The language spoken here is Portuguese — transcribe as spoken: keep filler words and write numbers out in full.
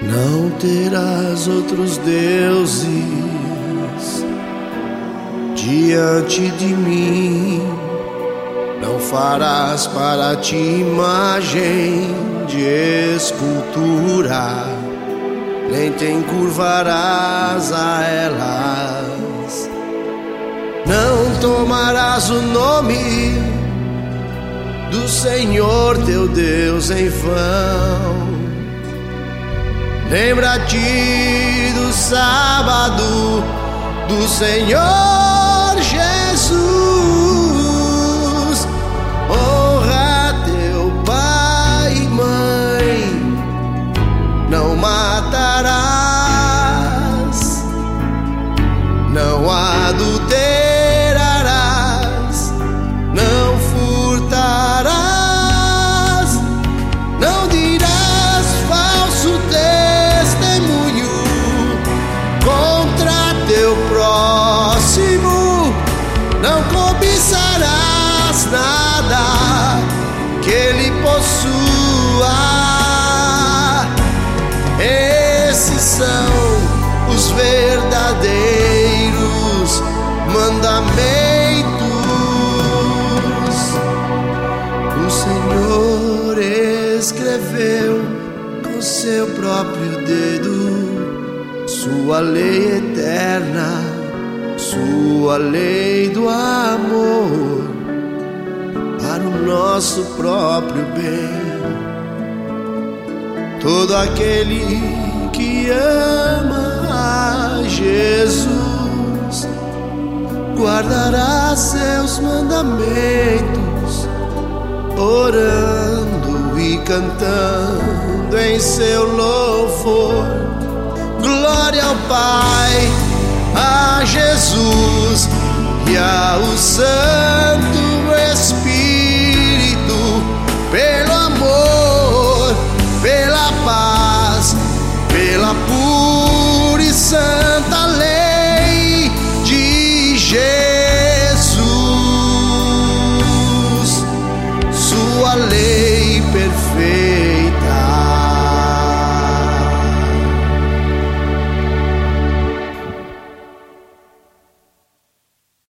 Não terás outros deuses diante de mim. Não farás para ti imagem de escultura, nem te encurvarás a elas. Não tomarás o nome do Senhor teu Deus em vão. Lembra-te do sábado do Senhor Jesus. Honra teu pai e mãe. Não matarás, não adulterarás, não furtarás, não dirás falso testemunho contra teu próximo, não cobiçarás nada que ele possua. Esses são os verdadeiros mandamentos. O Senhor escreveu com seu próprio dedo sua lei eterna, sua lei do amor, para o nosso próprio bem. Todo aquele que ama a Jesus guardará seus mandamentos, orando e cantando em seu louvor. Glória ao Pai, a Jesus e ao Santo Espírito, pelo